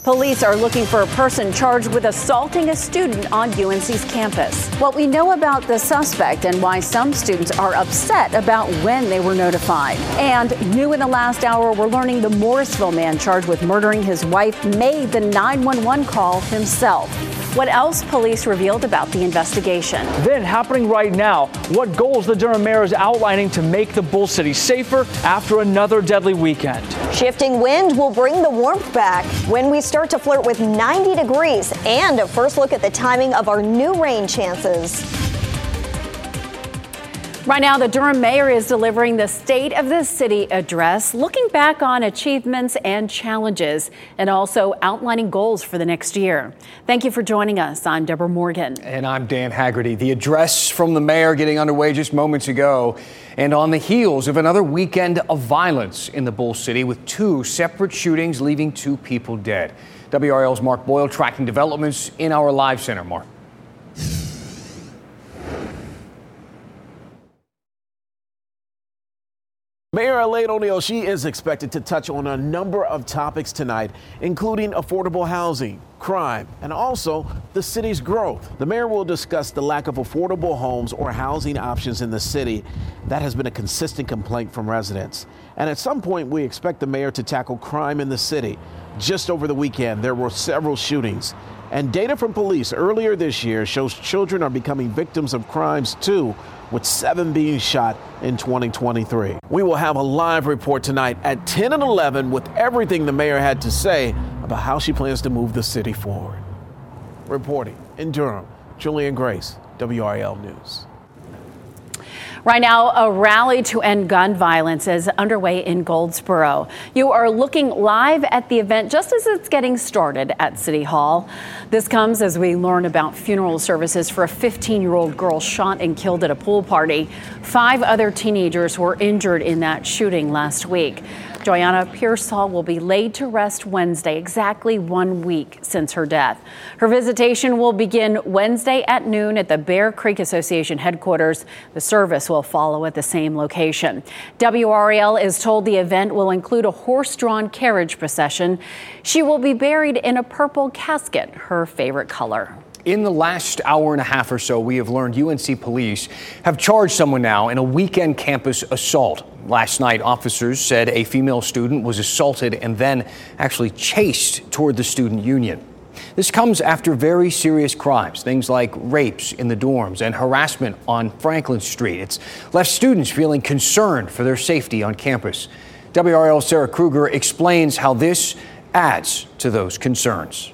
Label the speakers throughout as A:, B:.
A: Police are looking for a person charged with assaulting a student on UNC's campus. What we know about the suspect and why some students are upset about when they were notified. And new in the last hour, we're learning the Morrisville man charged with murdering his wife made the 911 call himself. What else police revealed about the investigation.
B: Then happening right now, what goals the Durham mayor is outlining to make the Bull City safer after another deadly weekend.
C: Shifting wind will bring the warmth back when we start to flirt with 90 degrees, and a first look at the timing of our new rain chances.
A: Right now, the Durham mayor is delivering the State of the City address, looking back on achievements and challenges, and also outlining goals for the next year. Thank you for joining us. I'm Deborah Morgan.
D: And I'm Dan Haggerty. The address from the mayor getting underway just moments ago, and on the heels of another weekend of violence in the Bull City with two separate shootings leaving two people dead. WRL's Mark Boyle tracking developments in our live center. Mark.
E: Mayor Elaine O'Neill, she is expected to touch on a number of topics tonight, including affordable housing, crime, and also the city's growth. The mayor will discuss the lack of affordable homes or housing options in the city. That has been a consistent complaint from residents. And at some point, we expect the mayor to tackle crime in the city. Just over the weekend, there were several shootings. And data from police earlier this year shows children are becoming victims of crimes too, with 7 being shot in 2023. We will have a live report tonight at 10 and 11 with everything the mayor had to say about how she plans to move the city forward. Reporting in Durham, Julian Grace, WRAL News.
A: Right now, a rally to end gun violence is underway in Goldsboro. You are looking live at the event just as it's getting started at City Hall. This comes as we learn about funeral services for a 15-year-old girl shot and killed at a pool party. 5 other teenagers were injured in that shooting last week. Joanna Pearsall will be laid to rest Wednesday, exactly 1 week since her death. Her visitation will begin Wednesday at noon at the Bear Creek Association headquarters. The service will follow at the same location. WRAL is told the event will include a horse-drawn carriage procession. She will be buried in a purple casket, her favorite color.
D: In the last hour and a half or so, we have learned UNC police have charged someone now in a weekend campus assault. Last night, officers said a female student was assaulted and then actually chased toward the student union. This comes after very serious crimes, things like rapes in the dorms and harassment on Franklin Street. It's left students feeling concerned for their safety on campus. WRL's Sarah Kruger explains how this adds to those concerns.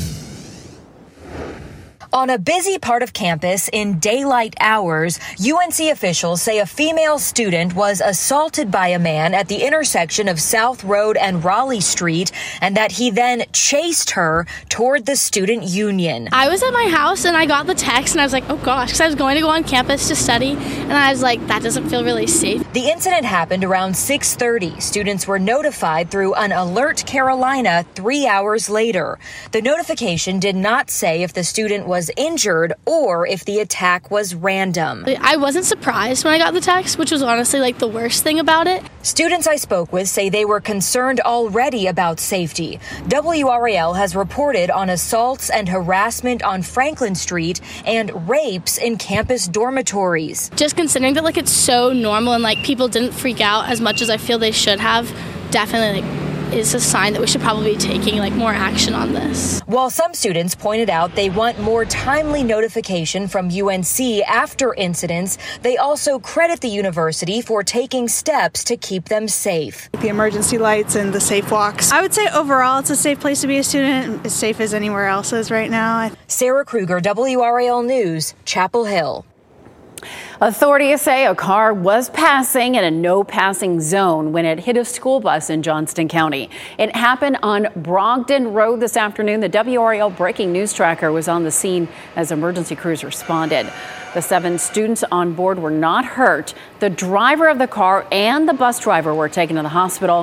F: On a busy part of campus in daylight hours, UNC officials say a female student was assaulted by a man at the intersection of South Road and Raleigh Street, and that he then chased her toward the student union.
G: I was at my house and I got the text and I was like, oh gosh, because I was going to go on campus to study, and I was like, that doesn't feel really safe.
F: The incident happened around 6:30. Students were notified through an Alert Carolina 3 hours later. The notification did not say if the student was injured or if the attack was random.
G: I wasn't surprised when I got the text, which was honestly like the worst thing about it.
F: Students I spoke with say they were concerned already about safety. WRAL has reported on assaults and harassment on Franklin Street and rapes in campus dormitories.
G: Just considering that like it's so normal and like people didn't freak out as much as I feel they should have, definitely is a sign that we should probably be taking like more action on this.
F: While some students pointed out they want more timely notification from UNC after incidents, they also credit the university for taking steps to keep them safe.
H: The emergency lights and the safe walks. I would say overall it's a safe place to be a student, as safe as anywhere else is right now.
F: Sarah Kruger, WRAL News, Chapel Hill.
A: Authorities say a car was passing in a no-passing zone when it hit a school bus in Johnston County. It happened on Brogdon Road this afternoon. The WRAL breaking news tracker was on the scene as emergency crews responded. The 7 students on board were not hurt. The driver of the car and the bus driver were taken to the hospital.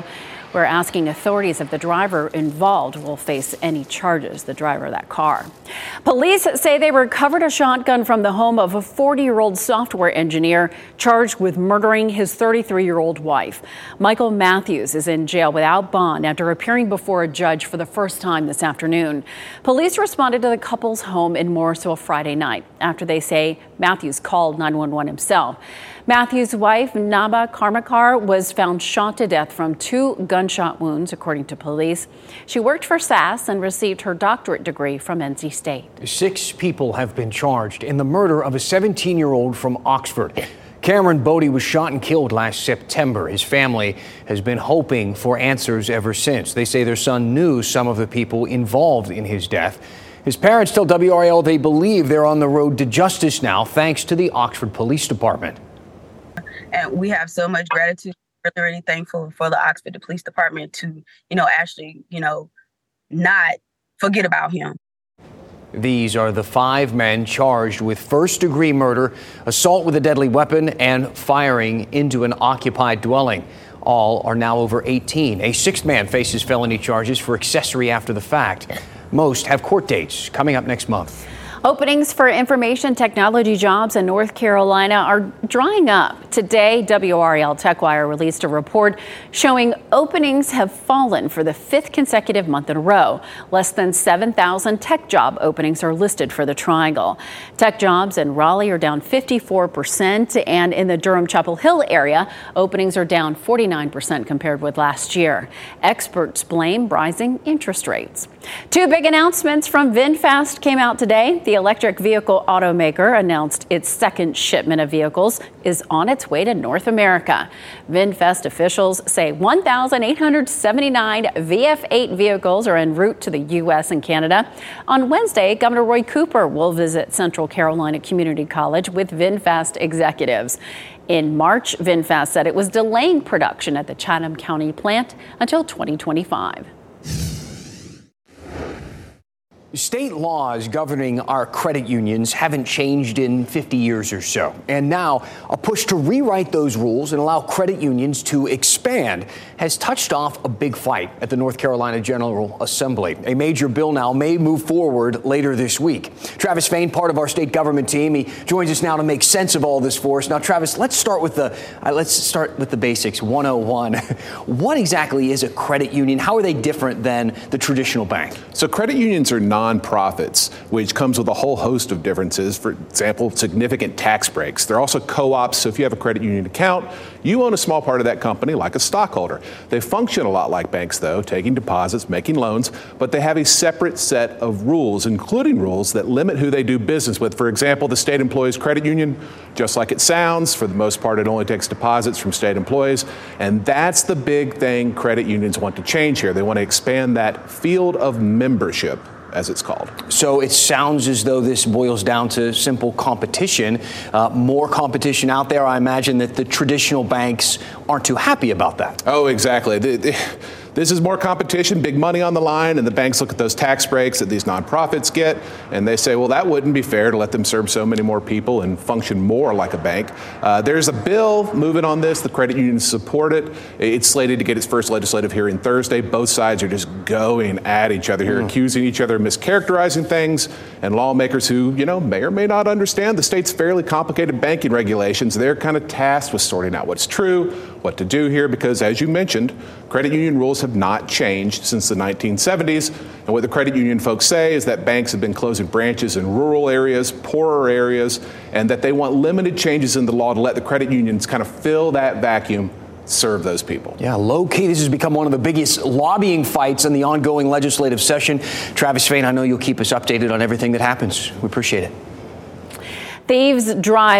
A: We're asking authorities if the driver involved will face any charges, the driver of that car. Police say they recovered a shotgun from the home of a 40-year-old software engineer charged with murdering his 33-year-old wife. Michael Matthews is in jail without bond after appearing before a judge for the first time this afternoon. Police responded to the couple's home in Morrisville Friday night after they say Matthews called 911 himself. Matthews' wife, Naba Karmakar, was found shot to death from 2 gunshot wounds, according to police. She worked for SAS and received her doctorate degree from NC State.
D: 6 people have been charged in the murder of a 17-year-old from Oxford. Cameron Bodie was shot and killed last September. His family has been hoping for answers ever since. They say their son knew some of the people involved in his death. His parents tell WRAL they believe they're on the road to justice now, thanks to the Oxford Police Department.
I: And we have so much gratitude, really thankful for the Oxford Police Department to, actually, not forget about him.
D: These are the 5 men charged with first-degree murder, assault with a deadly weapon, and firing into an occupied dwelling. All are now over 18. A 6th man faces felony charges for accessory after the fact. Most have court dates coming up next month.
A: Openings for information technology jobs in North Carolina are drying up. Today, WRAL TechWire released a report showing openings have fallen for the 5th consecutive month in a row. Less than 7,000 tech job openings are listed for the Triangle. Tech jobs in Raleigh are down 54%, and in the Durham-Chapel Hill area, openings are down 49% compared with last year. Experts blame rising interest rates. 2 big announcements from VinFast came out today. The electric vehicle automaker announced its second shipment of vehicles is on its way to North America. VinFast officials say 1,879 VF8 vehicles are en route to the U.S. and Canada. On Wednesday, Governor Roy Cooper will visit Central Carolina Community College with VinFast executives. In March, VinFast said it was delaying production at the Chatham County plant until 2025.
D: State laws governing our credit unions haven't changed in 50 years or so. And now a push to rewrite those rules and allow credit unions to expand has touched off a big fight at the North Carolina General Assembly. A major bill now may move forward later this week. Travis Fain, part of our state government team, he joins us now to make sense of all this for us. Now, Travis, let's start with the basics. 101. What exactly is a credit union? How are they different than the traditional bank?
J: So credit unions are nonprofits, which comes with a whole host of differences. For example, significant tax breaks. They're also co-ops, so if you have a credit union account, you own a small part of that company like a stockholder. They function a lot like banks, though, taking deposits, making loans, but they have a separate set of rules, including rules that limit who they do business with. For example, the state employees credit union, just like it sounds, for the most part, it only takes deposits from state employees, and that's the big thing credit unions want to change here. They want to expand that field of membership, as it's called.
D: So it sounds as though this boils down to simple competition. More competition out there. I imagine that the traditional banks aren't too happy about that.
J: Oh, exactly. This is more competition, big money on the line, and the banks look at those tax breaks that these nonprofits get, and they say, well, that wouldn't be fair to let them serve so many more people and function more like a bank. There's a bill moving on this. The credit unions support it. It's slated to get its first legislative hearing Thursday. Both sides are just going at each other here, accusing each other of mischaracterizing things, and lawmakers who, may or may not understand the state's fairly complicated banking regulations. They're kind of tasked with sorting out what's true, what to do here, because as you mentioned, credit union rules have not changed since the 1970s. And what the credit union folks say is that banks have been closing branches in rural areas, poorer areas, and that they want limited changes in the law to let the credit unions kind of fill that vacuum, serve those people.
D: Yeah, low-key, this has become one of the biggest lobbying fights in the ongoing legislative session. Travis Fain, I know you'll keep us updated on everything that happens. We appreciate it.
A: Thieves drive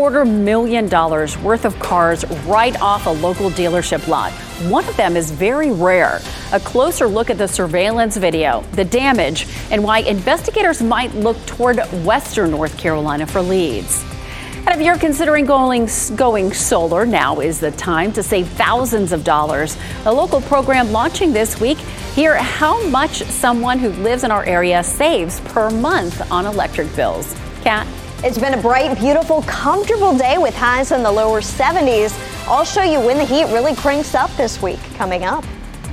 A: $250,000 worth of cars right off a local dealership lot. One of them is very rare. A closer look at the surveillance video, the damage, and why investigators might look toward Western North Carolina for leads. And if you're considering going solar, now is the time to save thousands of dollars. A local program launching this week. Hear how much someone who lives in our area saves per month on electric bills. Kat?
C: It's been a bright, beautiful, comfortable day with highs in the lower 70s. I'll show you when the heat really cranks up this week coming up.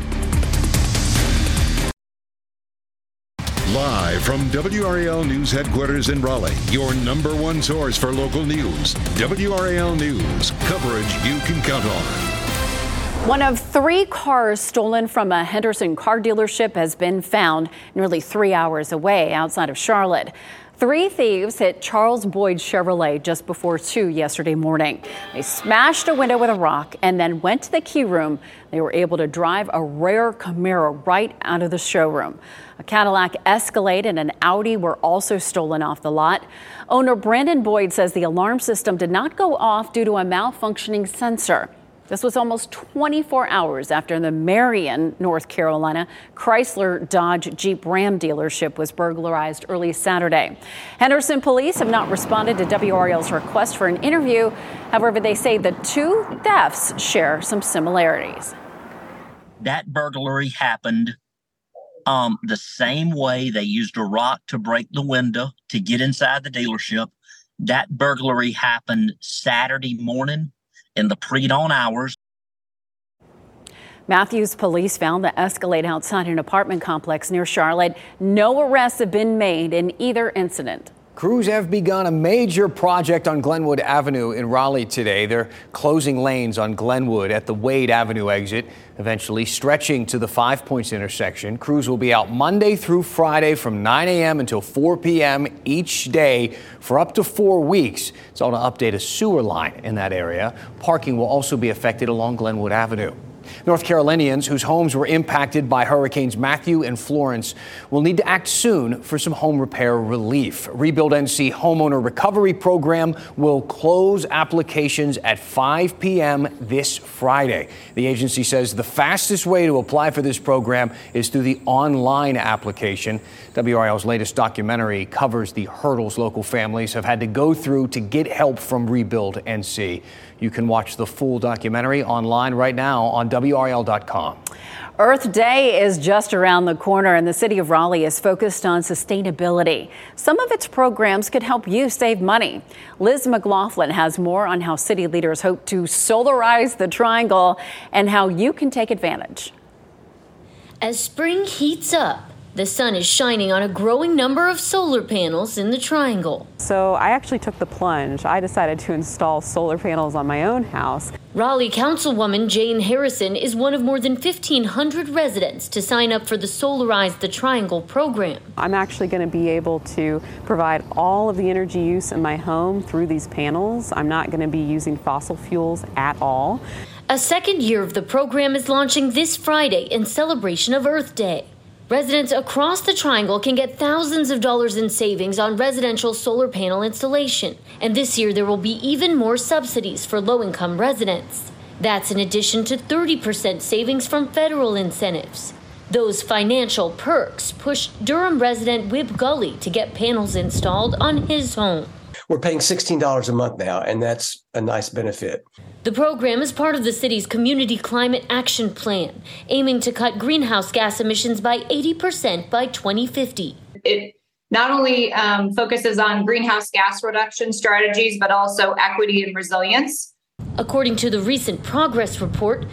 K: Live from WRAL News headquarters in Raleigh, your number one source for local news. WRAL News, coverage you can count on.
A: One of 3 cars stolen from a Henderson car dealership has been found nearly 3 hours away outside of Charlotte. 3 thieves hit Charles Boyd Chevrolet just before 2 yesterday morning. They smashed a window with a rock and then went to the key room. They were able to drive a rare Camaro right out of the showroom. A Cadillac Escalade and an Audi were also stolen off the lot. Owner Brandon Boyd says the alarm system did not go off due to a malfunctioning sensor. This was almost 24 hours after the Marion, North Carolina, Chrysler Dodge Jeep Ram dealership was burglarized early Saturday. Henderson police have not responded to WRAL's request for an interview. However, they say the 2 thefts share some similarities.
L: That burglary happened the same way they used a rock to break the window to get inside the dealership. That burglary happened Saturday morning in the pre-dawn hours.
A: Matthews police found the Escalade outside an apartment complex near Charlotte. No arrests have been made in either incident.
D: Crews have begun a major project on Glenwood Avenue in Raleigh today. They're closing lanes on Glenwood at the Wade Avenue exit, eventually stretching to the 5 Points intersection. Crews will be out Monday through Friday from 9 a.m. until 4 p.m. each day for up to 4 weeks. It's all to update a sewer line in that area. Parking will also be affected along Glenwood Avenue. North Carolinians whose homes were impacted by Hurricanes Matthew and Florence will need to act soon for some home repair relief. Rebuild NC Homeowner Recovery Program will close applications at 5 p.m. this Friday. The agency says the fastest way to apply for this program is through the online application. WRAL's latest documentary covers the hurdles local families have had to go through to get help from Rebuild NC. You can watch the full documentary online right now on WRAL.com.
A: Earth Day is just around the corner, and the city of Raleigh is focused on sustainability. Some of its programs could help you save money. Liz McLaughlin has more on how city leaders hope to solarize the Triangle and how you can take advantage.
M: As spring heats up, the sun is shining on a growing number of solar panels in the Triangle.
N: So I actually took the plunge. I decided to install solar panels on my own house.
M: Raleigh Councilwoman Jane Harrison is one of more than 1,500 residents to sign up for the Solarize the Triangle program.
N: I'm actually going to be able to provide all of the energy use in my home through these panels. I'm not going to be using fossil fuels at all.
M: A second year of the program is launching this Friday in celebration of Earth Day. Residents across the Triangle can get thousands of dollars in savings on residential solar panel installation. And this year there will be even more subsidies for low-income residents. That's in addition to 30% savings from federal incentives. Those financial perks pushed Durham resident Wib Gully to get panels installed on his home.
O: We're paying $16 a month now, and that's a nice benefit.
M: The program is part of the city's Community Climate Action Plan, aiming to cut greenhouse gas emissions by 80% by 2050.
P: It not only focuses on greenhouse gas reduction strategies, but also equity and resilience.
M: According to the recent progress report,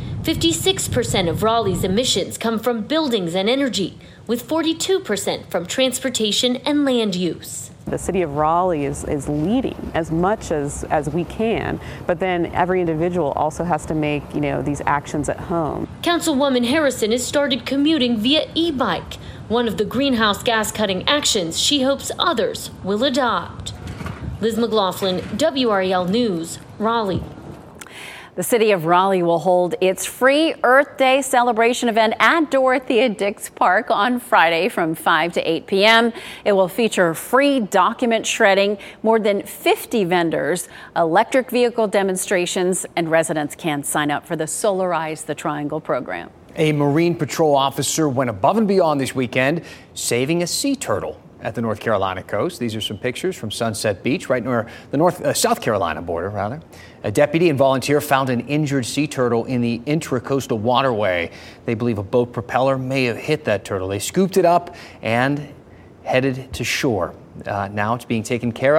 M: 56% of Raleigh's emissions come from buildings and energy, with 42% from transportation and land use.
N: The city of Raleigh is leading as much as we can, but then every individual also has to make, these actions at home.
M: Councilwoman Harrison has started commuting via e-bike, one of the greenhouse gas cutting actions she hopes others will adopt. Liz McLaughlin, WRAL News, Raleigh.
A: The city of Raleigh will hold its free Earth Day celebration event at Dorothea Dix Park on Friday from 5 to 8 p.m. It will feature free document shredding, more than 50 vendors, electric vehicle demonstrations, and residents can sign up for the Solarize the Triangle program. A Marine Patrol officer went above and beyond this weekend, saving a sea turtle at the North Carolina coast. These are some pictures from Sunset Beach, right near the South Carolina border, rather. A deputy and volunteer found an injured sea turtle in the intracoastal waterway. They believe a boat propeller may have hit that turtle. They scooped it up and headed to shore. Now it's being taken care of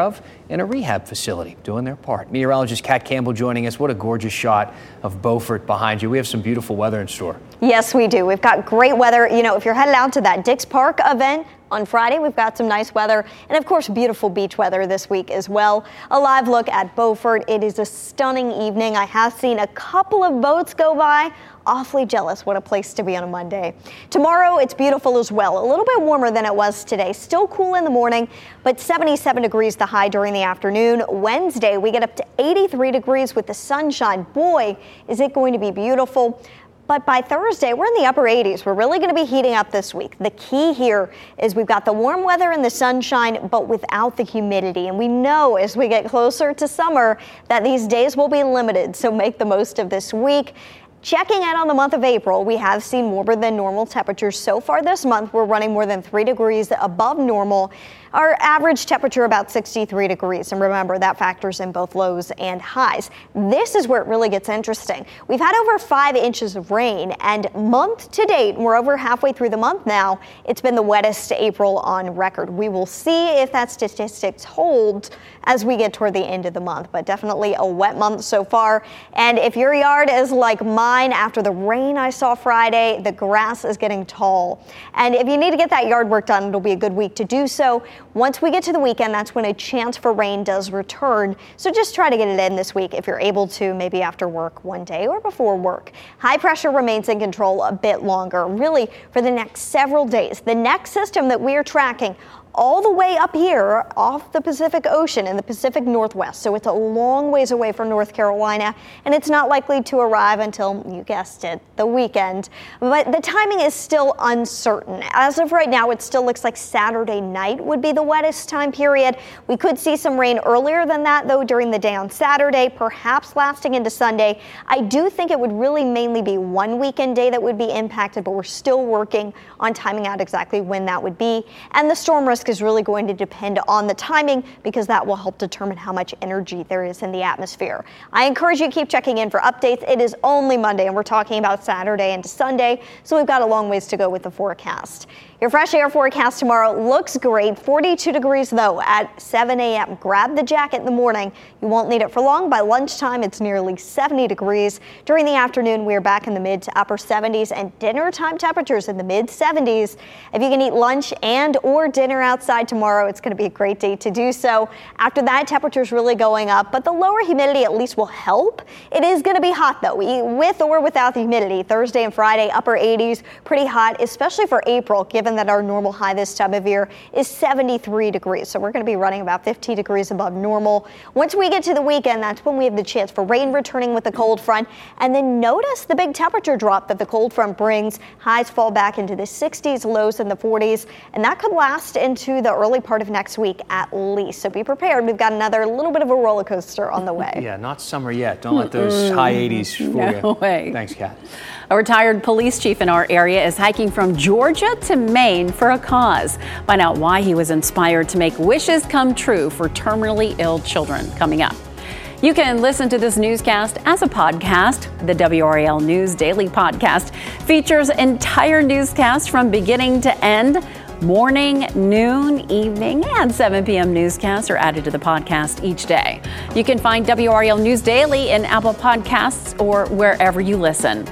D: in a rehab facility doing their part. Meteorologist Kat Campbell joining us. What a gorgeous shot of Beaufort behind you. We have some beautiful weather in store.
C: Yes, we do. We've got great weather. You know, if you're headed out to that Dix Park event on Friday, we've got some nice weather and, of course, beautiful beach weather this week as well. A live look at Beaufort. It is a stunning evening. I have seen a couple of boats go by. Awfully jealous. What a place to be on a Monday. Tomorrow, it's beautiful as well. A little bit warmer than it was today. Still cool in the morning, but 77 degrees the high during the afternoon. Wednesday, we get up to 83 degrees with the sunshine. Boy, is it going to be beautiful. But by Thursday, we're in the upper 80s. We're really going to be heating up this week. The key here is we've got the warm weather and the sunshine, but without the humidity. And we know as we get closer to summer that these days will be limited. So make the most of this week. Checking in on the month of April, we have seen warmer than normal temperatures. So far this month, we're running more than 3 degrees above normal. Our average temperature about 63 degrees. And remember, that factors in both lows and highs. This is where it really gets interesting. We've had over 5 inches of rain, and month to date, we're over halfway through the month now, it's been the wettest April on record. We will see if that statistics hold as we get toward the end of the month, but definitely a wet month so far. And if your yard is like mine, after the rain I saw Friday, the grass is getting tall. And if you need to get that yard work done, it'll be a good week to do so. Once we get to the weekend, that's when a chance for rain does return. So just try to get it in this week if you're able to, maybe after work one day or before work. High pressure remains in control a bit longer, really for the next several days. The next system that we are tracking all the way up here off the Pacific Ocean in the Pacific Northwest. So it's a long ways away from North Carolina, and it's not likely to arrive until, you guessed it, the weekend. But the timing is still uncertain. As of right now, it still looks like Saturday night would be the wettest time period. We could see some rain earlier than that, though, during the day on Saturday, perhaps lasting into Sunday. I do think it would really mainly be one weekend day that would be impacted, but we're still working on timing out exactly when that would be. And the storm risk is really going to depend on the timing, because that will help determine how much energy there is in the atmosphere. I encourage you to keep checking in for updates. It is only Monday, and we're talking about Saturday into Sunday, so we've got a long ways to go with the forecast. Your fresh air forecast tomorrow looks great. 42 degrees, though, at 7 a.m. Grab the jacket in the morning. You won't need it for long. By lunchtime, it's nearly 70 degrees. During the afternoon, we're back in the mid to upper 70s, and dinner time temperatures in the mid 70s. If you can eat lunch and or dinner outside tomorrow, it's going to be a great day to do so. After that, temperatures really going up, but the lower humidity at least will help. It is going to be hot, though, with or without the humidity. Thursday and Friday, upper 80s, pretty hot, especially for April, given that our normal high this time of year is 73 degrees. So we're going to be running about 50 degrees above normal. Once we get to the weekend, that's when we have the chance for rain returning with the cold front. And then notice the big temperature drop that the cold front brings. Highs fall back into the 60s, lows in the 40s, and that could last into the early part of next week at least. So be prepared. We've got another little bit of a roller coaster on the way.
D: Yeah, not summer yet. Don't let those high 80s fool you.
A: No way.
D: Thanks, Kat.
A: A retired police chief in our area is hiking from Georgia to Maine for a cause. Find out why he was inspired to make wishes come true for terminally ill children, coming up. You can listen to this newscast as a podcast. The WRAL News Daily Podcast features entire newscasts from beginning to end. Morning, noon, evening, and 7 p.m. newscasts are added to the podcast each day. You can find WRAL News Daily in Apple Podcasts or wherever you listen.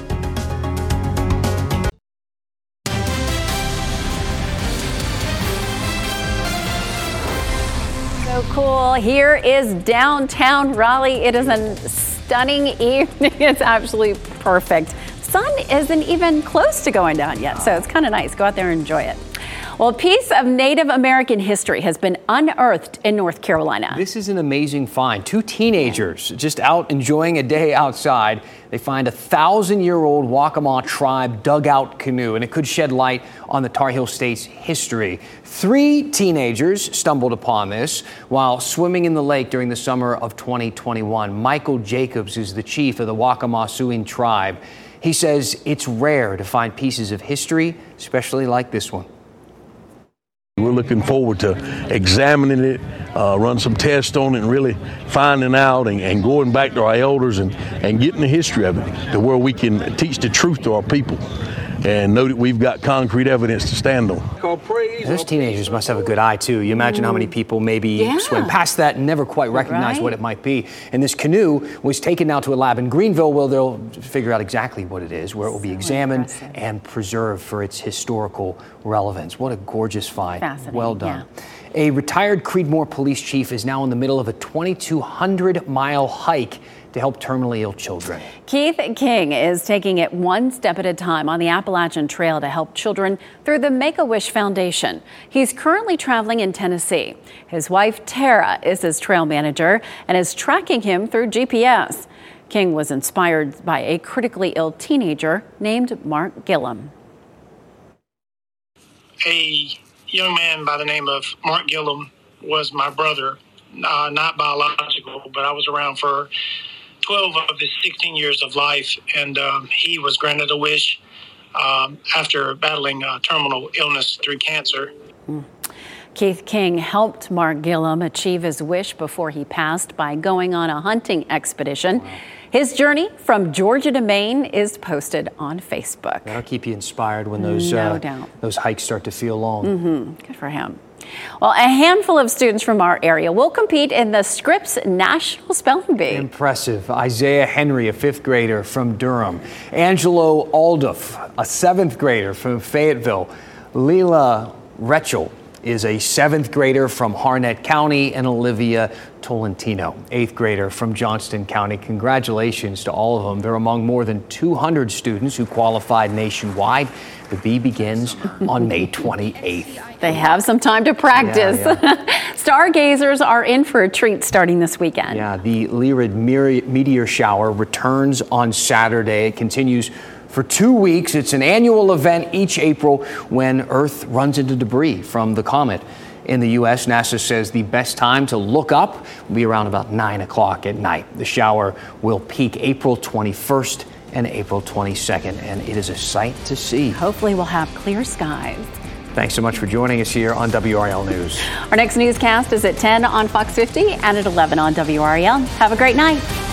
A: So cool. Here is downtown Raleigh. It is a stunning evening. It's absolutely perfect. Sun isn't even close to going down yet, so it's kind of nice. Go out there and enjoy it. Well, a piece of Native American history has been unearthed in North Carolina.
D: This is an amazing find. 2 teenagers just out enjoying a day outside. They find a 1,000-year-old Waccamaw tribe dugout canoe, and it could shed light on the Tar Heel State's history. 3 teenagers stumbled upon this while swimming in the lake during the summer of 2021. Michael Jacobs is the chief of the Waccamaw Siouan tribe. He says it's rare to find pieces of history, especially like this one.
Q: We're looking forward to examining it, run some tests on it, and really finding out and going back to our elders and getting the history of it to where we can teach the truth to our people. and know that we've got concrete evidence to stand on.
D: Those teenagers must have a good eye, too. You imagine how many people maybe swim past that and never quite recognize what it might be. And this canoe was taken now to a lab in Greenville where they'll figure out exactly what it is, where it will be examined and preserved for its historical relevance. What a gorgeous find. Well done. Yeah. A retired Creedmoor police chief is now in the middle of a 2,200-mile hike to help terminally ill children.
A: Keith King is taking it one step at a time on the Appalachian Trail to help children through the Make-A-Wish Foundation. He's currently traveling in Tennessee. His wife, Tara, is his trail manager and is tracking him through GPS. King was inspired by a critically ill teenager named Mark Gillum.
R: A young man by the name of Mark Gillum was my brother, not biological, but I was around for 12 of his 16 years of life, and he was granted a wish after battling terminal illness through cancer.
A: Keith King helped Mark Gillum achieve his wish before he passed by going on a hunting expedition. His journey from Georgia to Maine is posted on Facebook.
D: That'll keep you inspired when those those hikes start to feel long.
A: Good for him. Well, a handful of students from our area will compete in the Scripps National Spelling Bee.
D: Impressive. Isaiah Henry, a 5th grader from Durham. Angelo Alduff, a 7th grader from Fayetteville. Leela Retchel is a 7th grader from Harnett County, and Olivia Tolentino, 8th grader from Johnston County. Congratulations to all of them. They're among more than 200 students who qualified nationwide. The bee begins on May 28th.
A: They have some time to practice. Stargazers are in for a treat starting this weekend.
D: Yeah, the Lyrid meteor shower returns on Saturday. It continues for 2 weeks. It's an annual event each April when Earth runs into debris from the comet. In the U.S., NASA says the best time to look up will be around about 9 o'clock at night. The shower will peak April 21st and April 22nd, and it is a sight to see.
A: Hopefully we'll have clear skies.
D: Thanks so much for joining us here on WRAL News.
A: Our next newscast is at 10 on Fox 50 and at 11 on WRAL. Have a great night.